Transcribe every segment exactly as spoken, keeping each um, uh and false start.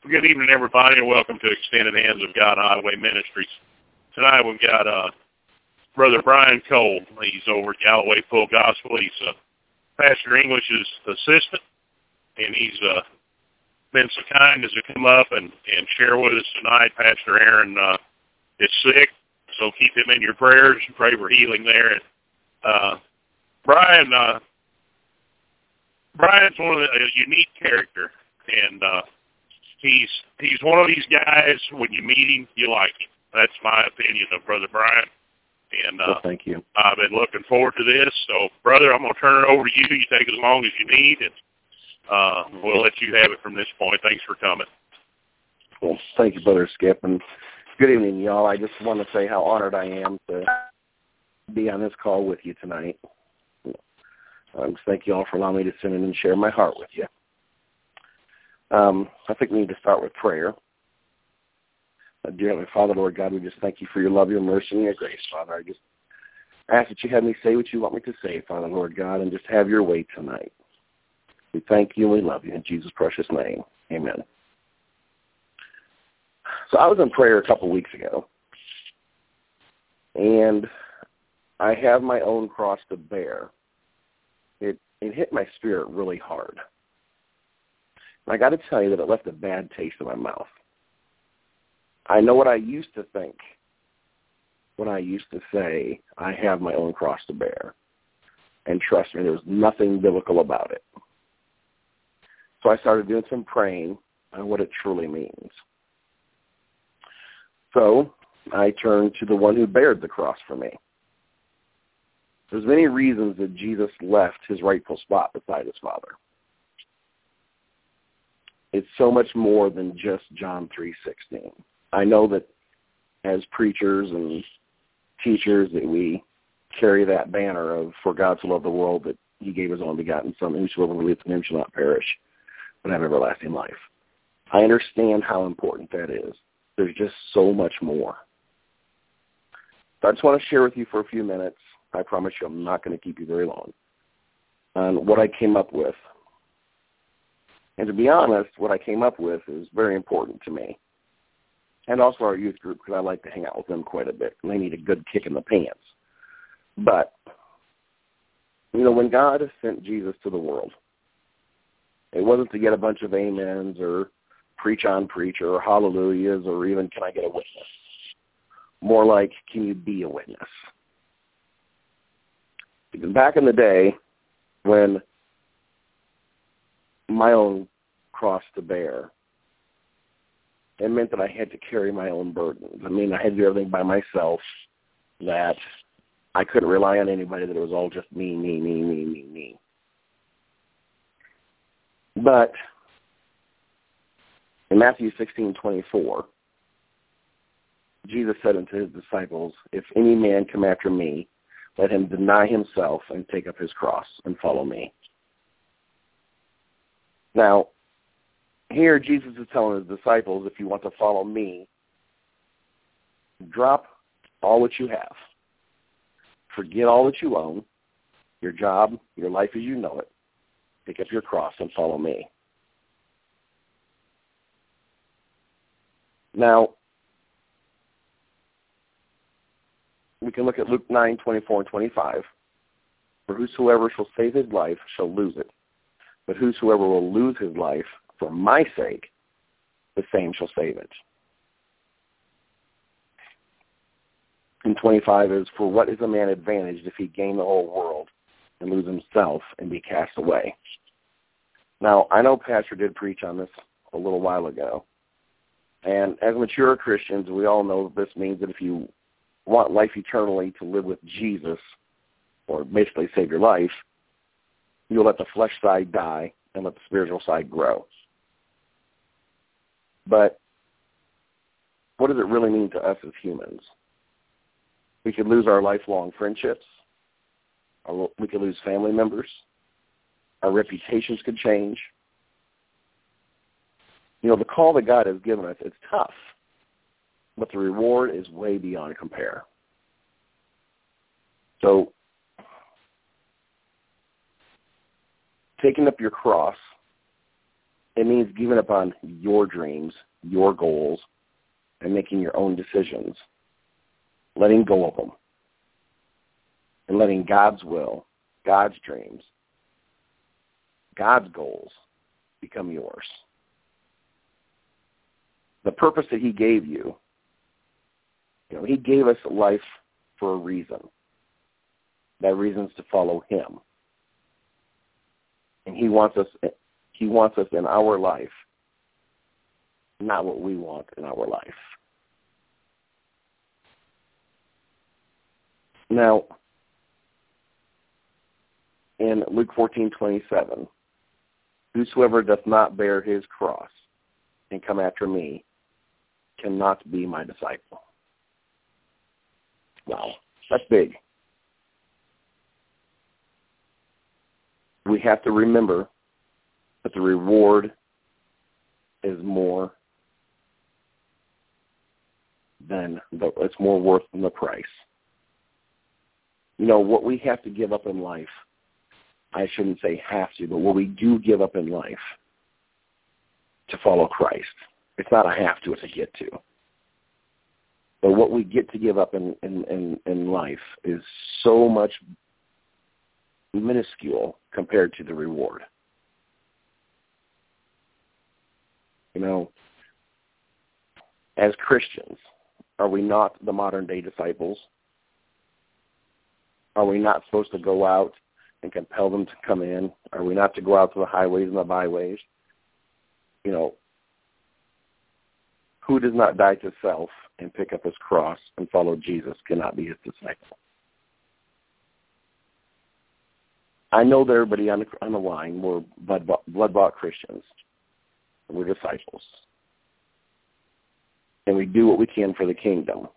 Good evening, everybody, and welcome to Extended Hands of God Highway Ministries. Tonight we've got uh, Brother Brian Cole. He's over at Galloway Full Gospel. He's uh, Pastor English's assistant, and he's uh, been so kind as to come up and, and share with us tonight. Pastor Aaron uh, is sick, so keep him in your prayers and pray for healing there. And, uh, Brian, uh, Brian's one of the, a unique character, and uh, he's he's one of these guys, when you meet him, you like him. That's my opinion of Brother Brian. And uh, well, thank you. I've been looking forward to this. So, brother, I'm going to turn it over to you. You take as long as you need, and uh, we'll let you have it from this point. Thanks for coming. Well, thank you, Brother Skip, and good evening, y'all. I just want to say how honored I am to be on this call with you tonight. Um, thank you all for allowing me to sit in and share my heart with you. Um, I think we need to start with prayer. Uh, dear Heavenly Father, Lord God, we just thank you for your love, your mercy, and your grace, Father. I just ask that you have me say what you want me to say, Father, Lord God, and just have your way tonight. We thank you and we love you in Jesus' precious name. Amen. So I was in prayer a couple weeks ago, and I have my own cross to bear. It, it hit my spirit really hard. And I got to tell you that it left a bad taste in my mouth. I know what I used to think when I used to say, I have my own cross to bear. And trust me, there's nothing biblical about it. So I started doing some praying on what it truly means. So I turned to the one who bared the cross for me. There's many reasons that Jesus left his rightful spot beside his Father. It's so much more than just John three sixteen. I know that as preachers and teachers that we carry that banner of, for God to love the world, that he gave his only begotten Son, and whosoever believes in him shall not perish, but have everlasting life. I understand how important that is. There's just so much more. So I just want to share with you for a few minutes. I promise you I'm not going to keep you very long, on what I came up with. And to be honest, what I came up with is very important to me, and also our youth group, because I like to hang out with them quite a bit, and they need a good kick in the pants. But, you know, when God sent Jesus to the world, it wasn't to get a bunch of amens or preach on preacher or hallelujahs or even can I get a witness. More like, can you be a witness? Because back in the day when my own cross to bear, it meant that I had to carry my own burdens. I mean, I had to do everything by myself, that I couldn't rely on anybody, that it was all just me, me, me, me, me, me. But in Matthew sixteen twenty-four, Jesus said unto his disciples, if any man come after me, let him deny himself and take up his cross and follow me. Now, here Jesus is telling his disciples, if you want to follow me, drop all that you have. Forget all that you own, your job, your life as you know it. Pick up your cross and follow me. Now, we can look at Luke nine, twenty-four and twenty-five. For whosoever shall save his life shall lose it. But whosoever will lose his life for my sake, the same shall save it. And twenty-five is, for what is a man advantaged if he gain the whole world and lose himself and be cast away? Now, I know Pastor did preach on this a little while ago. And as mature Christians, we all know that this means that if you want life eternally to live with Jesus, or basically save your life, you'll let the flesh side die and let the spiritual side grow. But what does it really mean to us as humans? We could lose our lifelong friendships. Or we could lose family members. Our reputations could change. You know, the call that God has given us, it's tough, but the reward is way beyond compare. So, taking up your cross It means giving up on your dreams, your goals, and making your own decisions, letting go of them, and letting God's will, God's dreams, God's goals become yours. The purpose that he gave you, you know, he gave us life for a reason. That reason is to follow him. And he wants us he wants us in our life, not what we want in our life. Now, in Luke fourteen twenty-seven, whosoever doth not bear his cross and come after me cannot be my disciple. Wow, that's big. We have to remember that the reward is more than the, it's more worth than the price. You know, what we have to give up in life, I shouldn't say have to, but what we do give up in life to follow Christ, it's not a have to, it's a get to. But what we get to give up in, in, in, in life is so much minuscule compared to the reward. You know, as Christians, are we not the modern day disciples? Are we not supposed to go out and compel them to come in? Are we not to go out to the highways and the byways? You know, who does not die to self and pick up his cross and follow Jesus cannot be his disciple. I know that everybody on the, on the line, we're blood-bought Christians. We're disciples. And we do what we can for the kingdom.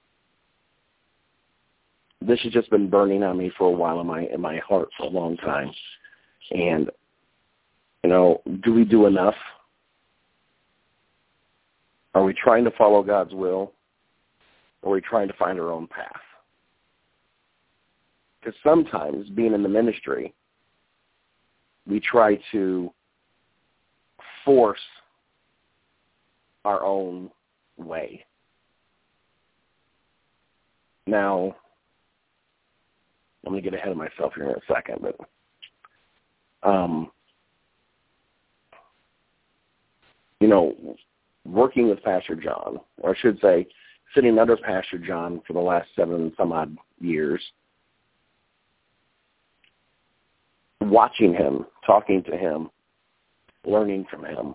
This has just been burning on me for a while in my in my heart for a long time. And, you know, do we do enough? Are we trying to follow God's will? Or are we trying to find our own path? Because sometimes, being in the ministry, we try to force our own way. Now, I'm going to get ahead of myself here in a second, but um, you know, working with Pastor John, or I should say, sitting under Pastor John for the last seven some odd years, watching him, talking to him, learning from him.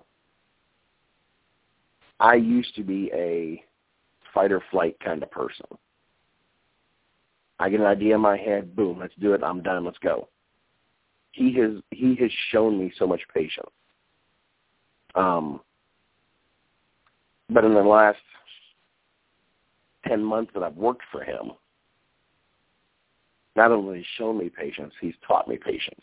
I used to be a fight or flight kind of person. I get an idea in my head, boom, let's do it, I'm done, let's go. He has he has shown me so much patience. Um, but in the last ten months that I've worked for him, not only has he shown me patience, he's taught me patience.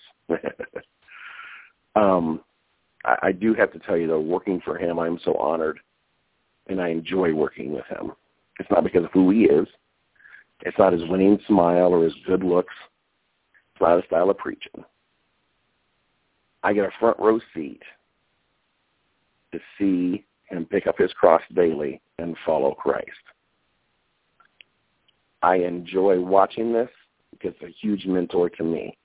um, I, I do have to tell you, though, working for him, I'm so honored, and I enjoy working with him. It's not because of who he is. It's not his winning smile or his good looks. It's not his style of preaching. I get a front row seat to see him pick up his cross daily and follow Christ. I enjoy watching this because it's a huge mentor to me.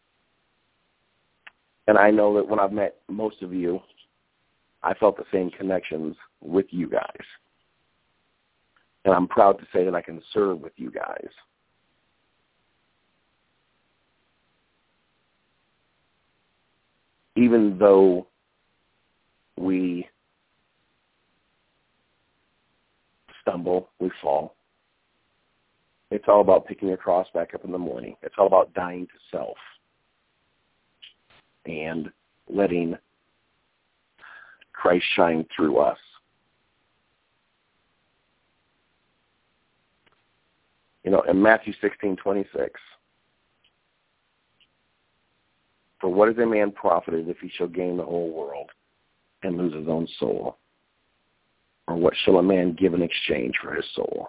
And I know that when I've met most of you, I felt the same connections with you guys. And I'm proud to say that I can serve with you guys. Even though we stumble, we fall, it's all about picking your cross back up in the morning. It's all about dying to self and letting Christ shine through us. You know, in Matthew sixteen twenty-six, for what is a man profited if he shall gain the whole world and lose his own soul? Or what shall a man give in exchange for his soul?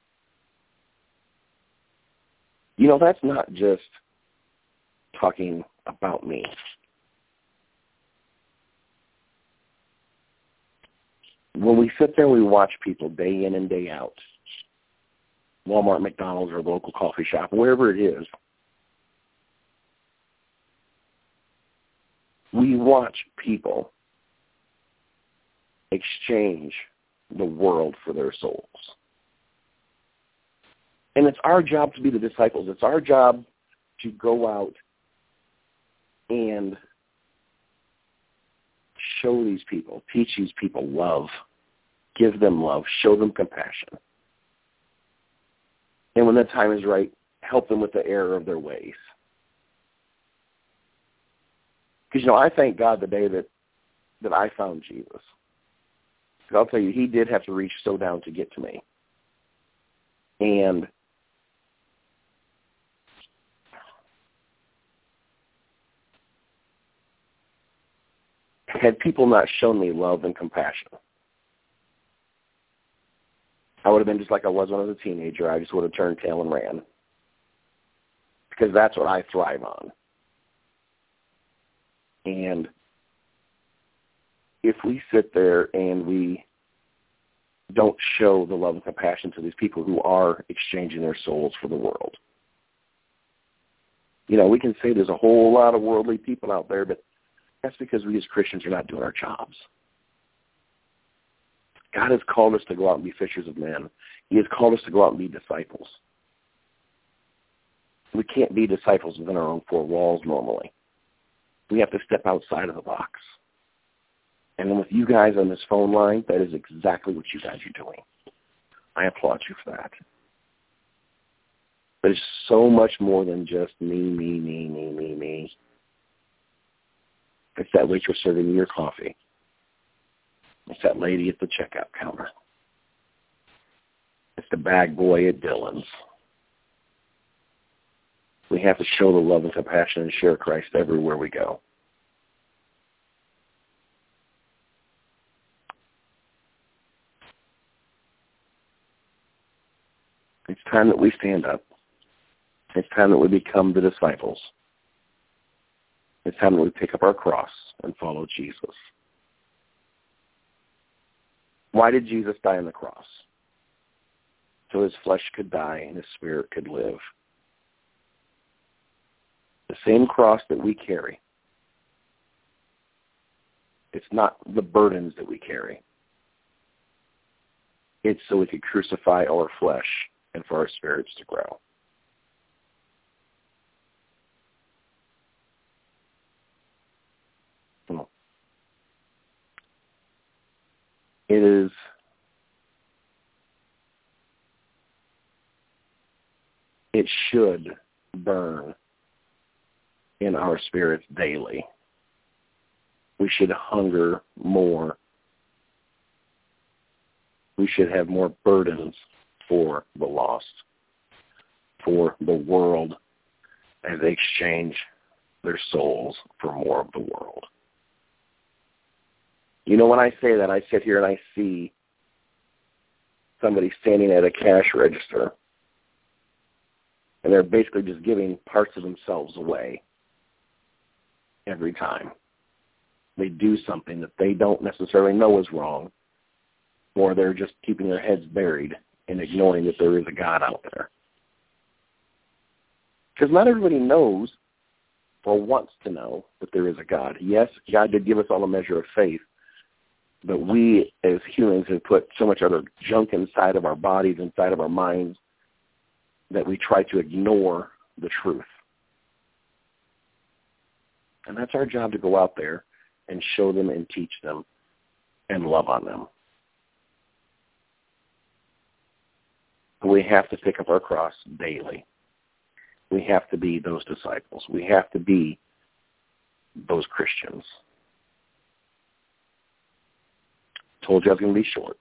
You know, that's not just talking about me. When we sit there and we watch people day in and day out, Walmart, McDonald's, or a local coffee shop, wherever it is, we watch people exchange the world for their souls. And it's our job to be the disciples. It's our job to go out and show these people, teach these people love, give them love, show them compassion. And when the time is right, help them with the error of their ways. Because, you know, I thank God the day that, that I found Jesus. Because I'll tell you, he did have to reach so down to get to me. And had people not shown me love and compassion, I would have been just like I was when I was a teenager. I just would have turned tail and ran. Because that's what I thrive on. And if we sit there and we don't show the love and compassion to these people who are exchanging their souls for the world, you know, we can say there's a whole lot of worldly people out there, but that's because we as Christians are not doing our jobs. God has called us to go out and be fishers of men. He has called us to go out and be disciples. We can't be disciples within our own four walls normally. We have to step outside of the box. And then with you guys on this phone line, that is exactly what you guys are doing. I applaud you for that. But it's so much more than just me, me, me, me, me, me. It's that waitress serving you your coffee. It's that lady at the checkout counter. It's the bag boy at Dillon's. We have to show the love and compassion and share Christ everywhere we go. It's time that we stand up. It's time that we become the disciples. It's time that we pick up our cross and follow Jesus. Why did Jesus die on the cross? So his flesh could die and his spirit could live. The same cross that we carry. It's not the burdens that we carry. It's so we could crucify our flesh and for our spirits to grow. It is it should burn in our spirits daily. We should hunger more. We should have more burdens for the lost, for the world, as they exchange their souls for more of the world. You know, when I say that, I sit here and I see somebody standing at a cash register, and they're basically just giving parts of themselves away every time. They do something that they don't necessarily know is wrong, or they're just keeping their heads buried and ignoring that there is a God out there. Because not everybody knows or wants to know that there is a God. Yes, God did give us all a measure of faith, but we as humans have put so much other junk inside of our bodies, inside of our minds, that we try to ignore the truth. And that's our job, to go out there and show them and teach them and love on them. We have to pick up our cross daily. We have to be those disciples. We have to be those Christians. Told you I was going to be short.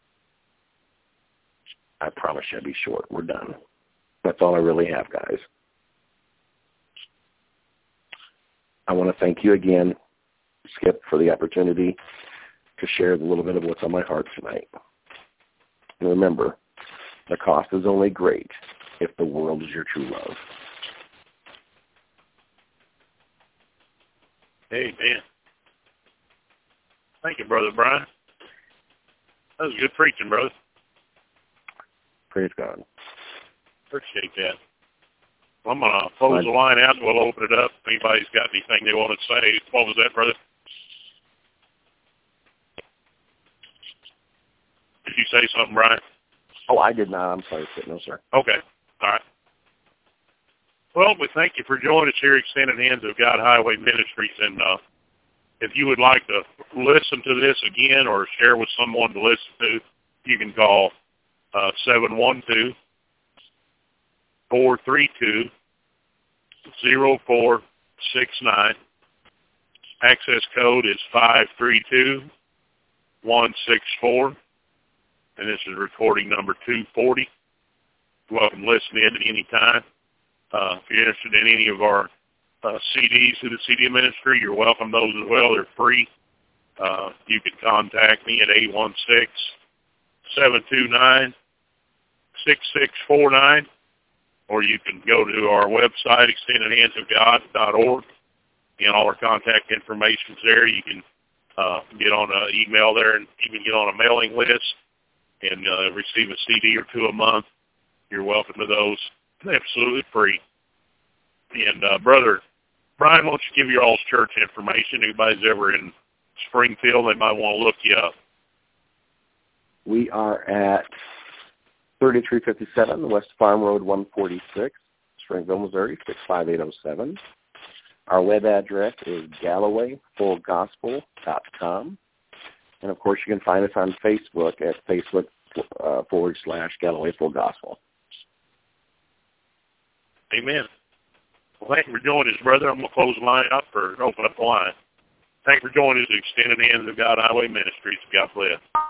I promise you I'll be short. We're done. That's all I really have, guys. I want to thank you again, Skip, for the opportunity to share a little bit of what's on my heart tonight. And remember, the cost is only great if the world is your true love. Amen. Thank you, Brother Brian. That was good preaching, brother. Praise God. Appreciate that. Well, I'm going to close the line out. We'll open it up. If anybody's got anything they want to say. What was that, brother? Did you say something, Brian? Oh, I did not. I'm sorry. No, sir. Okay. All right. Well, we thank you for joining us here, Extended Hands of God Highway Ministries. And uh, if you would like to listen to this again or share with someone to listen to, you can call uh, seven one two, four three two, zero four six nine. Access code is five three two, one six four. And this is recording number two forty. You're welcome to listen in at any time. Uh, if you're interested in any of our uh, C Ds through the C D ministry, you're welcome to those as well. They're free. Uh, you can contact me at eight one six, seven two nine, six six four nine, or you can go to our website, extended hands of god dot org, and all our contact information is there. You can uh, get on an email there and even get on a mailing list and uh, receive a C D or two a month. You're welcome to those. Absolutely free. And, uh, Brother Brian, why don't you give your all's church information? Anybody's ever in Springfield, they might want to look you up. We are at thirty-three fifty-seven West Farm Road one forty-six, Springville, Missouri, six five eight oh seven. Our web address is Galloway Full Gospel dot com. And, of course, you can find us on Facebook at Facebook uh, forward slash Galloway Full Gospel. Amen. Well, thank you for joining us, brother. I'm going to close the line up or open up the line. Thank you for joining us at Extended Hands of God Highway Ministries. God bless.